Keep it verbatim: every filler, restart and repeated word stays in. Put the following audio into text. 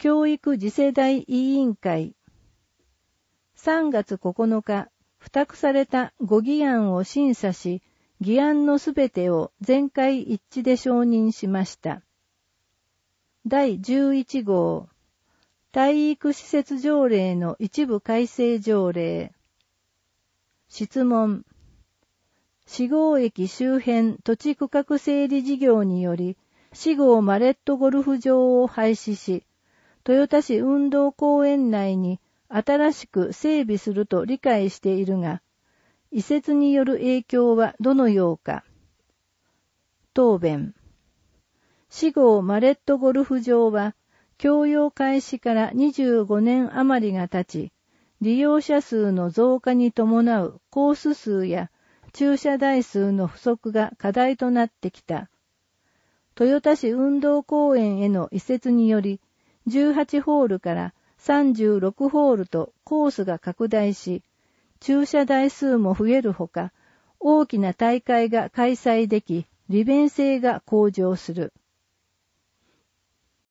教育次世代委員会。さんがつここのか、付託されたご議案を審査し、議案のすべてを全会一致で承認しました。だいじゅういち号、体育施設条例の一部改正条例。質問。四郷駅周辺土地区画整理事業により、四郷マレットゴルフ場を廃止し、豊田市運動公園内に新しく整備すると理解しているが、移設による影響はどのようか。答弁。四郷マレットゴルフ場は、供用開始からにじゅうごねん余りが経ち、利用者数の増加に伴うコース数や駐車台数の不足が課題となってきた。豊田市運動公園への移設により、じゅうはちホールからさんじゅうろくホールとコースが拡大し、駐車台数も増えるほか、大きな大会が開催でき、利便性が向上する。